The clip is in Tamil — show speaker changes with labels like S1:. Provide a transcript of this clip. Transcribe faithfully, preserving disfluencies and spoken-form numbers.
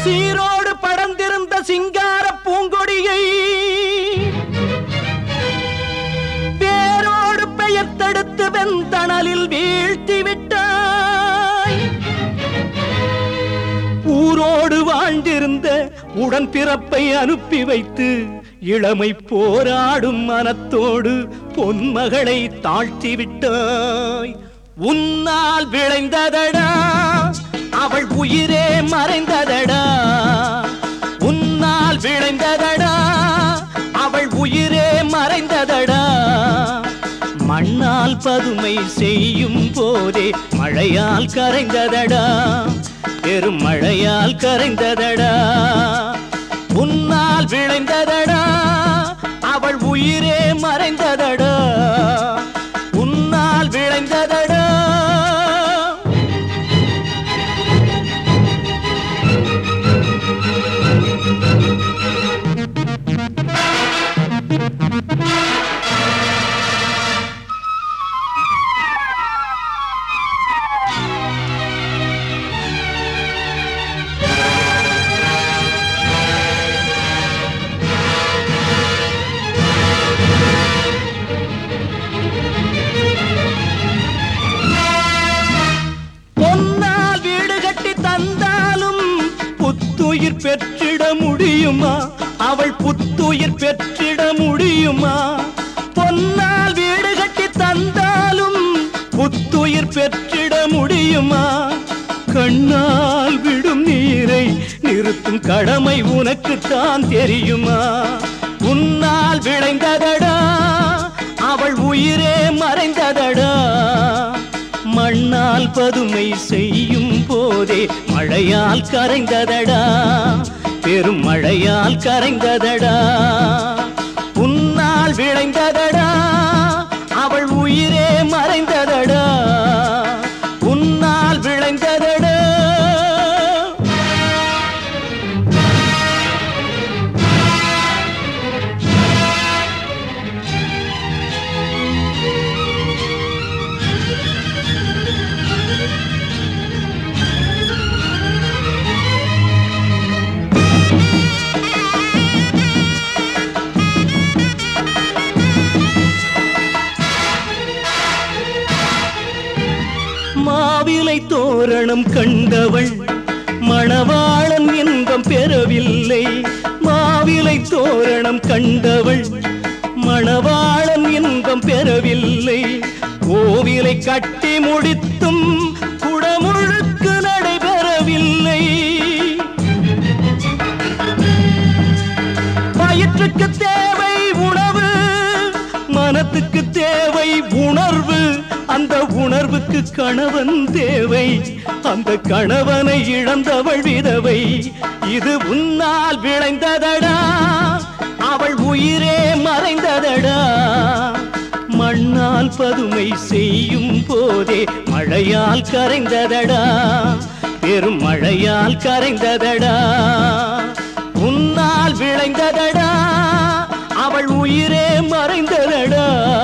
S1: சீரோடு படர்ந்திருந்த சிங்கார பூங்கொடியை வேரோடு பெயர்த்தெடுத்து வெந்தணலில் வீழ்த்தி விட்டாய். ஊரோடு வாழ்ந்திருந்த உடன் பிறப்பை அனுப்பி வைத்து இளமை போராடும் மனத்தோடு பொன்மகளை தாழ்த்தி விட்டாய். உன்னால் விளைந்ததடா அவள் உயிரே மறைந்ததடா. உன்னால் விளைந்ததடா அவள் உயிரே மறைந்ததடா. மண்ணால் பதுமை செய்யும் போதே மழையால் கரைந்ததடா. பெரும் மழையால் கரைந்ததடா. உன்னால் விளைந்ததடா அவள் உயிரே மறைந்ததடா. உன்னால் விளைந்ததடா. புத்துயிர் பெற்றிட முடியுமா? அவள் புத்துயிர் பெற்றிட முடியுமா? பொன்னால் வீடு கட்டி தந்தாலும் புத்துயிர் பெற்றிட முடியுமா? கண்ணால் விடும் நீரை நிறுத்தும் கடமை உனக்குத்தான் தெரியுமா? உன்னால் விளைந்ததடா அவள் உயிரே மறைந்ததடா. மண்ணால் பதுமை செய்யும் போதே மழையால் கரைந்ததடா. பெரும் மழையால் கரைந்ததடா. உன்னால் விளைந்ததடா அவள் உயிரே மறைந்ததடா. உன்னால் விளைந்ததடா. மாவிலை தோரணம் கண்டவள் மணவாளன் இன்பம் பெறவில்லை. மாவிலை தோரணம் கண்டவள் மணவாளன் இன்பம் பெறவில்லை. கோவிலை கட்டி முடித்தும் குடமுழுக்கு நடைபெறவில்லை. வயிற்றுக்கு தேவை உணவு, மனத்துக்கு தேவை உணர்வு. அந்த உணர்வுக்கு கணவன் தேவை. அந்த கணவனை இழந்தவள் விதவை. இது உன்னால் விளைந்ததடா அவள் உயிரே மறைந்ததடா. மண்ணால் பதுமை செய்யும் போதே மழையால் கரைந்ததடா. பெரும் மழையால் கரைந்ததடா. உன்னால் விளைந்ததடா அவள் உயிரே மறைந்ததடா.